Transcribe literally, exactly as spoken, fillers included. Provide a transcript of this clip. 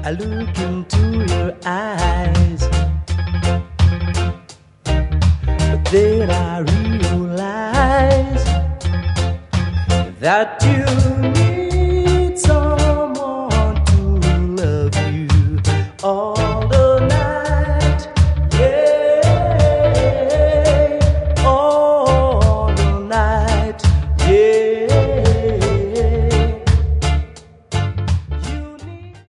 I look into your eyes, but then I realize that you